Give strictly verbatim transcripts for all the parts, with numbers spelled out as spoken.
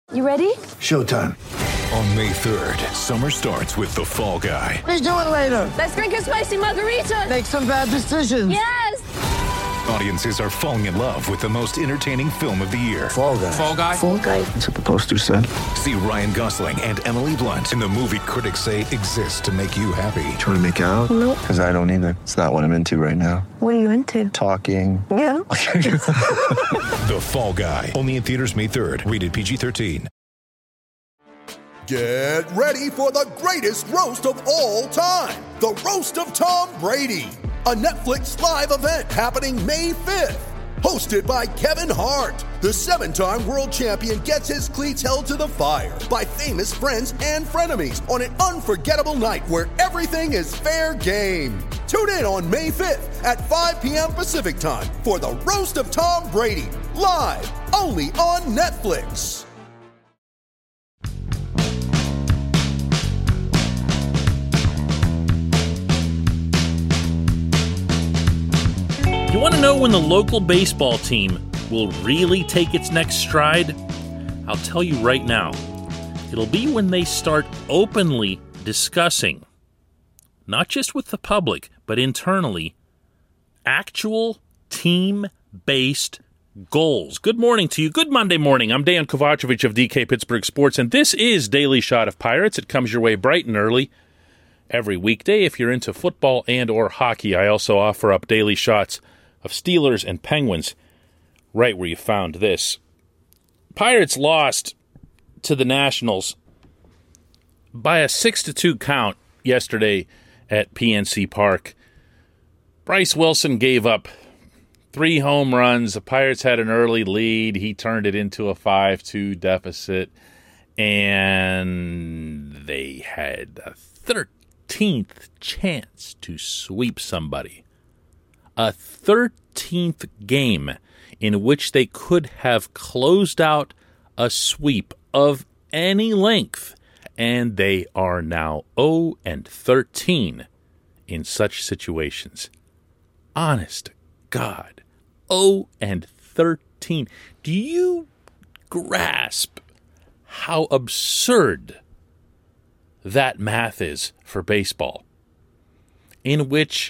You ready? Showtime. On May third, summer starts with The Fall Guy. Let's do it later. Let's drink a spicy margarita. Make some bad decisions. Yes! Audiences are falling in love with the most entertaining film of the year. Fall Guy. Fall Guy? Fall Guy. That's what the poster said. See Ryan Gosling and Emily Blunt in the movie critics say exists to make you happy. Trying to make it out? Nope. Because I don't either. It's not what I'm into right now. What are you into? Talking. Yeah. The Fall Guy. Only in theaters May third. Rated P G thirteen. Get ready for the greatest roast of all time. The Roast of Tom Brady. A Netflix live event happening May fifth. Hosted by Kevin Hart. The seven-time world champion gets his cleats held to the fire by famous friends and frenemies on an unforgettable night where everything is fair game. Tune in on May fifth at five p.m. Pacific time for the Roast of Tom Brady. Live only on Netflix. You want to know when the local baseball team will really take its next stride? I'll tell you right now. It'll be when they start openly discussing, not just with the public, but internally, actual team-based goals. Good morning to you. Good Monday morning. I'm Dan Kovacevic of D K Pittsburgh Sports, and this is Daily Shot of Pirates. It comes your way bright and early every weekday. If you're into football and or hockey, I also offer up daily shots of Steelers and Penguins, right where you found this. Pirates lost to the Nationals by a six to two count yesterday at P N C Park. Bryce Wilson gave up three home runs. The Pirates had an early lead. He turned it into a five two deficit, and they had a thirteenth chance to sweep somebody. A thirteenth game in which they could have closed out a sweep of any length, and they are now oh and thirteen in such situations. Honest to God, oh and thirteen. Do you grasp how absurd that math is for baseball, in which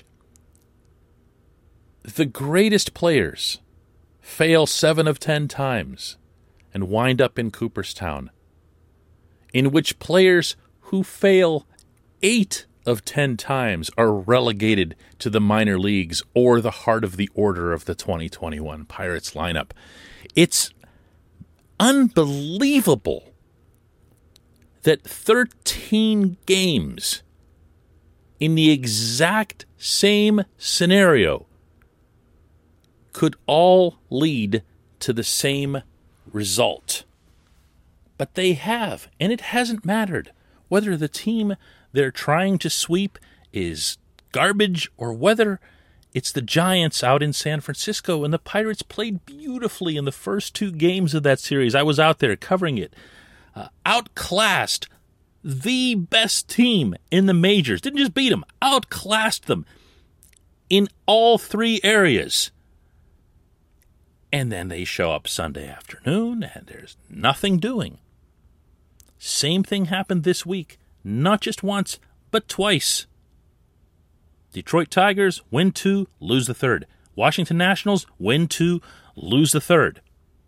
the greatest players fail seven of ten times and wind up in Cooperstown, in which players who fail eight of ten times are relegated to the minor leagues or the heart of the order of the twenty twenty-one Pirates lineup? It's unbelievable that thirteen games in the exact same scenario could all lead to the same result. But they have, and it hasn't mattered whether the team they're trying to sweep is garbage or whether it's the Giants out in San Francisco. And the Pirates played beautifully in the first two games of that series. I was out there covering it. Uh, outclassed the best team in the majors. Didn't just beat them, outclassed them in all three areas. And then they show up Sunday afternoon, and there's nothing doing. Same thing happened this week. Not just once, but twice. Detroit Tigers win two, lose the third. Washington Nationals win two, lose the third.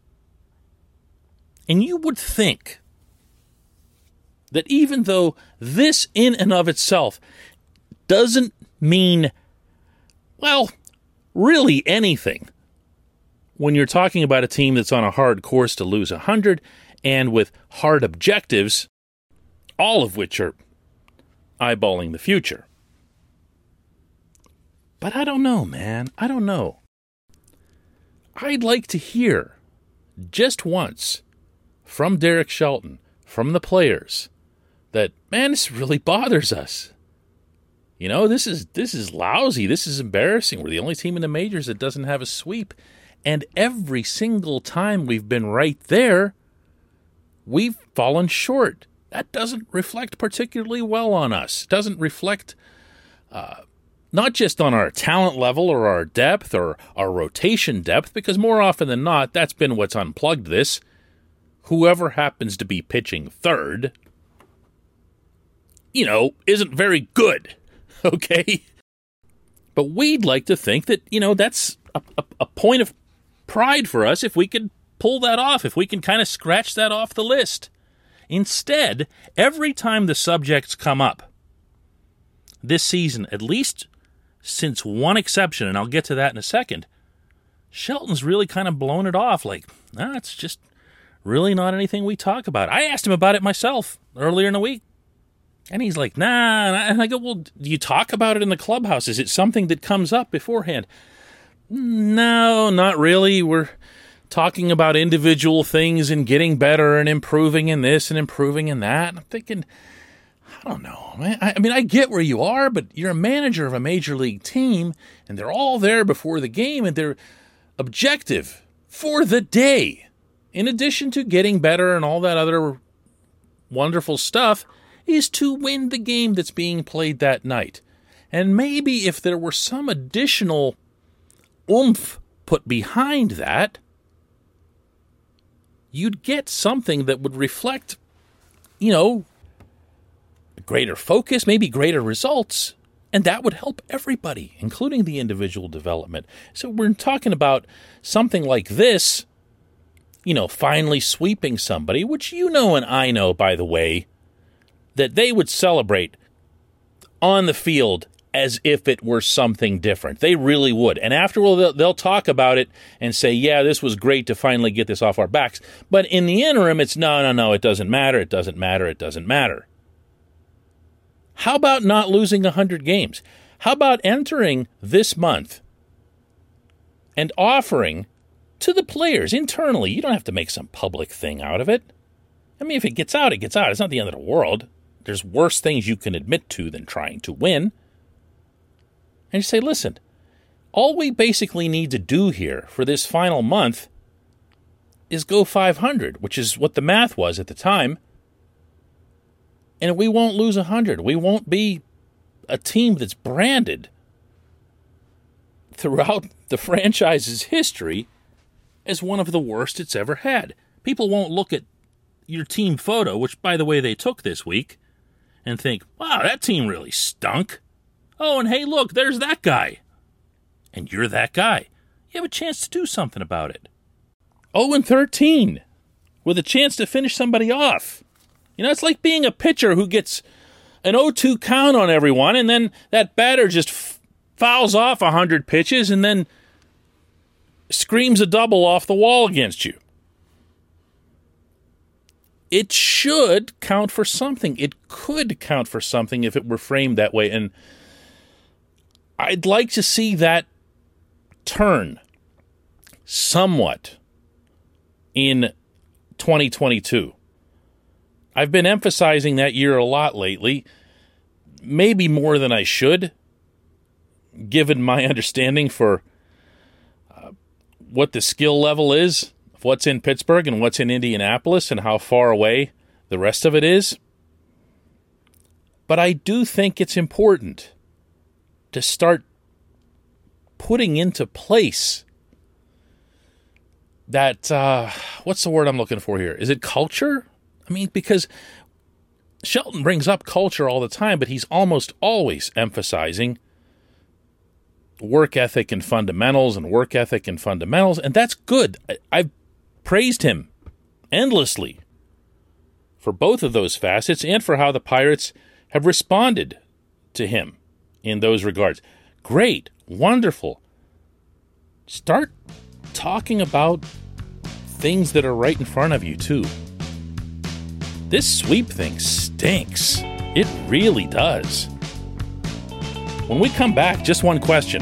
And you would think that even though this in and of itself doesn't mean, well, really anything, when you're talking about a team that's on a hard course to lose one hundred and with hard objectives, all of which are eyeballing the future. But I don't know, man. I don't know. I'd like to hear just once from Derek Shelton, from the players, that, man, this really bothers us. You know, this is this is lousy. This is embarrassing. We're the only team in the majors that doesn't have a sweep. And every single time we've been right there, we've fallen short. That doesn't reflect particularly well on us. It doesn't reflect uh, not just on our talent level or our depth or our rotation depth, because more often than not, that's been what's unplugged this. whoever happens to be pitching third, you know, isn't very good, okay? But we'd like to think that, you know, that's a, a, a point of pride for us if we could pull that off, if we can kind of scratch that off the list. Instead, every time the subjects come up this season, at least since one exception, and I'll get to that in a second, Shelton's really kind of blown it off like, nah, it's just really not anything we talk about. I asked him about it myself earlier in the week, and he's like, nah. And I go, well, do you talk about it in the clubhouse? Is it something that comes up beforehand? No, not really. We're talking about individual things and getting better and improving in this and improving in that. I'm thinking, I don't know. I mean, I get where you are, but you're a manager of a major league team, and they're all there before the game, and their objective for the day, in addition to getting better and all that other wonderful stuff, is to win the game that's being played that night. And maybe if there were some additional oomph put behind that, you'd get something that would reflect, you know, greater focus, maybe greater results, and that would help everybody, including the individual development. So we're talking about something like this, you know, finally sweeping somebody, which you know and I know, by the way, that they would celebrate on the field as if it were something different. They really would. And afterward, they'll, they'll talk about it and say, yeah, this was great to finally get this off our backs. But in the interim, it's no, no, no, it doesn't matter, it doesn't matter, it doesn't matter. How about not losing one hundred games? How about entering this month and offering to the players internally? You don't have to make some public thing out of it. I mean, if it gets out, it gets out. It's not the end of the world. There's worse things you can admit to than trying to win. And you say, listen, all we basically need to do here for this final month is go five hundred, which is what the math was at the time. And we won't lose one hundred. We won't be a team that's branded throughout the franchise's history as one of the worst it's ever had. People won't look at your team photo, which, by the way, they took this week, and think, wow, that team really stunk. Oh, and hey, look, there's that guy. And you're that guy. You have a chance to do something about it. oh and thirteen, with a chance to finish somebody off. You know, it's like being a pitcher who gets an oh two count on everyone, and then that batter just f- fouls off one hundred pitches and then screams a double off the wall against you. It should count for something. It could count for something if it were framed that way. And I'd like to see that turn somewhat in twenty twenty-two. I've been emphasizing that year a lot lately, maybe more than I should, given my understanding for uh, what the skill level is, of what's in Pittsburgh and what's in Indianapolis and how far away the rest of it is. But I do think it's important to start putting into place that, uh, what's the word I'm looking for here? Is it culture? I mean, because Shelton brings up culture all the time, but he's almost always emphasizing work ethic and fundamentals and work ethic and fundamentals, and that's good. I, I've praised him endlessly for both of those facets and for how the Pirates have responded to him in those regards. Great, wonderful. Start talking about things that are right in front of you, too. This sweep thing stinks. It really does. When we come back, just one question.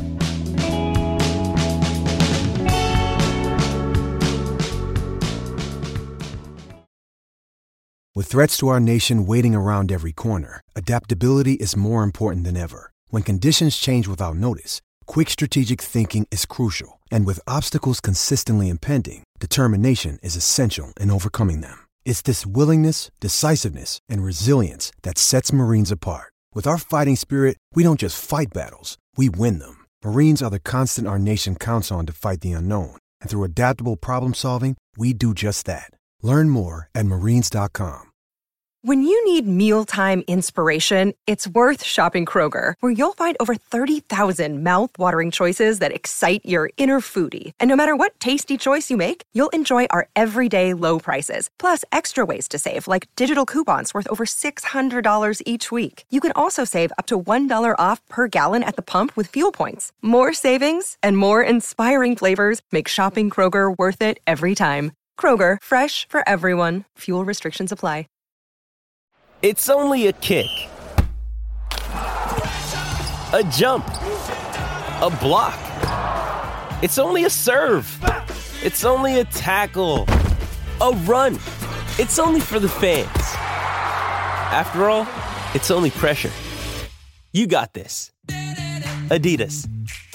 With threats to our nation waiting around every corner, adaptability is more important than ever. When conditions change without notice, quick strategic thinking is crucial. And with obstacles consistently impending, determination is essential in overcoming them. It's this willingness, decisiveness, and resilience that sets Marines apart. With our fighting spirit, we don't just fight battles, we win them. Marines are the constant our nation counts on to fight the unknown. And through adaptable problem solving, we do just that. Learn more at marines dot com. When you need mealtime inspiration, it's worth shopping Kroger, where you'll find over thirty thousand mouth-watering choices that excite your inner foodie. And no matter what tasty choice you make, you'll enjoy our everyday low prices, plus extra ways to save, like digital coupons worth over six hundred dollars each week. You can also save up to one dollar off per gallon at the pump with fuel points. More savings and more inspiring flavors make shopping Kroger worth it every time. Kroger, fresh for everyone. Fuel restrictions apply. It's only a kick, a jump, a block. It's only a serve. It's only a tackle, a run. It's only for the fans. After all, it's only pressure. You got this. Adidas.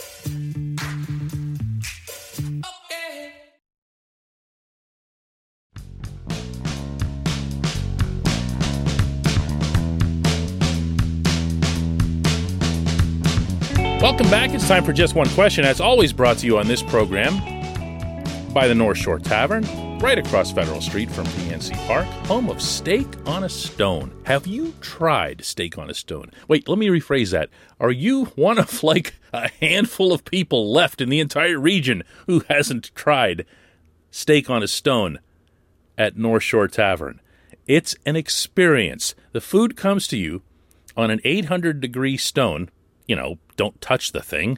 Welcome back. It's time for Just One Question, as always brought to you on this program by the North Shore Tavern, right across Federal Street from P N C Park, home of Steak on a Stone. Have you tried Steak on a Stone? Wait, let me rephrase that. Are you one of like a handful of people left in the entire region who hasn't tried Steak on a Stone at North Shore Tavern? It's an experience. The food comes to you on an eight hundred degree stone. You know, don't touch the thing.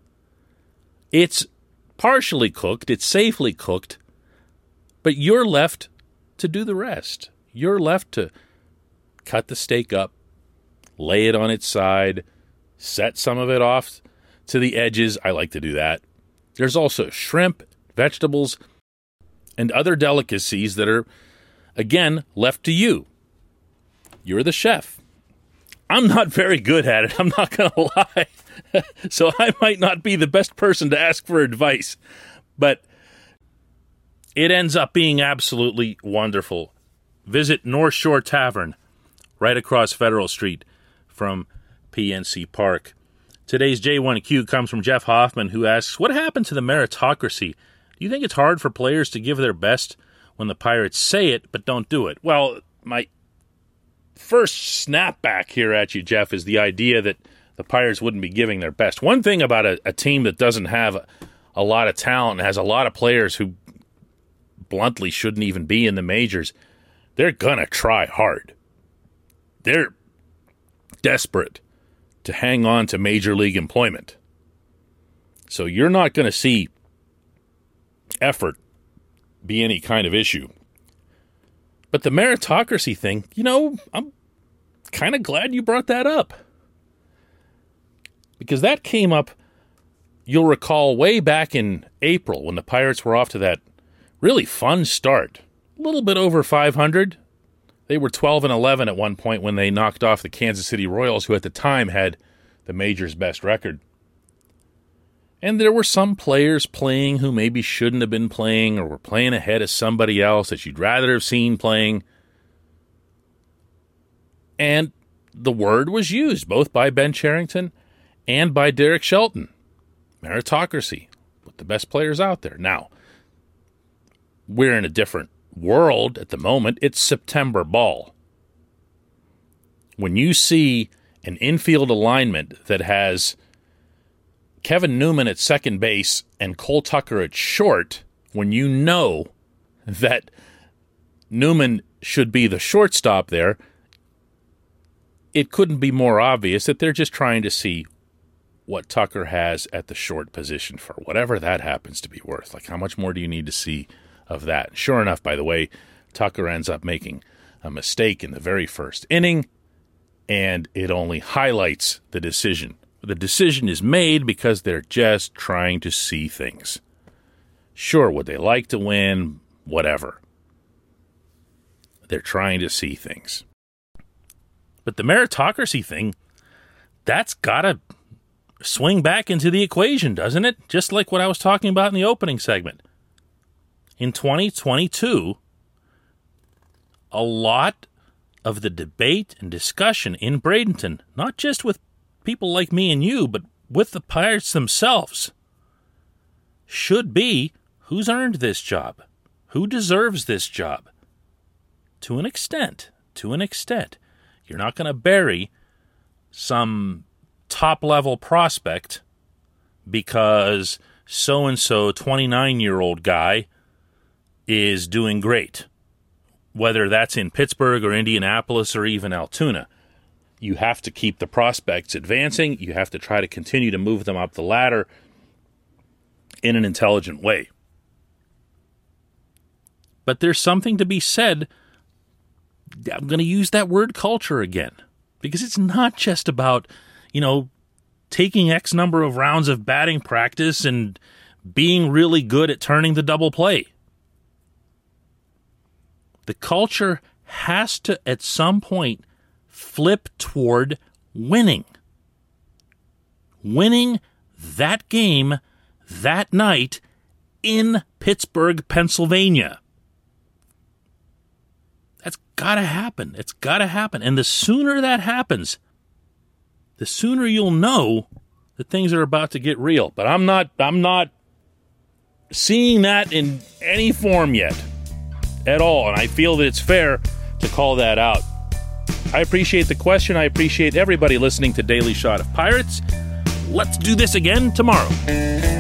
It's partially cooked, it's safely cooked, but you're left to do the rest. You're left to cut the steak up, lay it on its side, set some of it off to the edges. I like to do that. There's also shrimp, vegetables, and other delicacies that are, again, left to you. You're the chef. I'm not very good at it, I'm not going to lie. So I might not be the best person to ask for advice. But it ends up being absolutely wonderful. Visit North Shore Tavern, right across Federal Street from P N C Park. Today's J one Q comes from Jeff Hoffman, who asks, what happened to the meritocracy? Do you think it's hard for players to give their best when the Pirates say it but don't do it? Well, my first snapback here at you, Jeff, is the idea that the Pirates wouldn't be giving their best. One thing about a, a team that doesn't have a, a lot of talent and has a lot of players who bluntly shouldn't even be in the majors, they're going to try hard. They're desperate to hang on to major league employment. So you're not going to see effort be any kind of issue. But the meritocracy thing, you know, I'm kind of glad you brought that up. Because that came up, you'll recall, way back in April when the Pirates were off to that really fun start. A little bit over five hundred. They were twelve and eleven at one point when they knocked off the Kansas City Royals, who at the time had the major's best record. And there were some players playing who maybe shouldn't have been playing or were playing ahead of somebody else that you'd rather have seen playing. And the word was used both by Ben Cherington and by Derek Shelton. Meritocracy. Put the best players out there. Now, we're in a different world at the moment. It's September ball. When you see an infield alignment that has Kevin Newman at second base and Cole Tucker at short, when you know that Newman should be the shortstop there, it couldn't be more obvious that they're just trying to see what Tucker has at the short position for whatever that happens to be worth. Like, how much more do you need to see of that? Sure enough, by the way, Tucker ends up making a mistake in the very first inning, and it only highlights the decision. The decision is made because they're just trying to see things. Sure, would they like to win? Whatever. They're trying to see things. But the meritocracy thing, that's got to swing back into the equation, doesn't it? Just like what I was talking about in the opening segment. In twenty twenty-two, a lot of the debate and discussion in Bradenton, not just with people like me and you, but with the Pirates themselves, should be who's earned this job, who deserves this job, to an extent, to an extent. You're not going to bury some top-level prospect because so-and-so twenty-nine-year-old guy is doing great, whether that's in Pittsburgh or Indianapolis or even Altoona. You have to keep the prospects advancing. You have to try to continue to move them up the ladder in an intelligent way. But there's something to be said. I'm going to use that word culture again, because it's not just about, you know, taking X number of rounds of batting practice and being really good at turning the double play. The culture has to, at some point, flip toward winning. Winning that game that night in Pittsburgh, Pennsylvania. That's got to happen. It's got to happen. And the sooner that happens, the sooner you'll know that things are about to get real. But I'm not I'm not seeing that in any form yet at all. And I feel that it's fair to call that out. I appreciate the question. I appreciate everybody listening to Daily Shot of Pirates. Let's do this again tomorrow.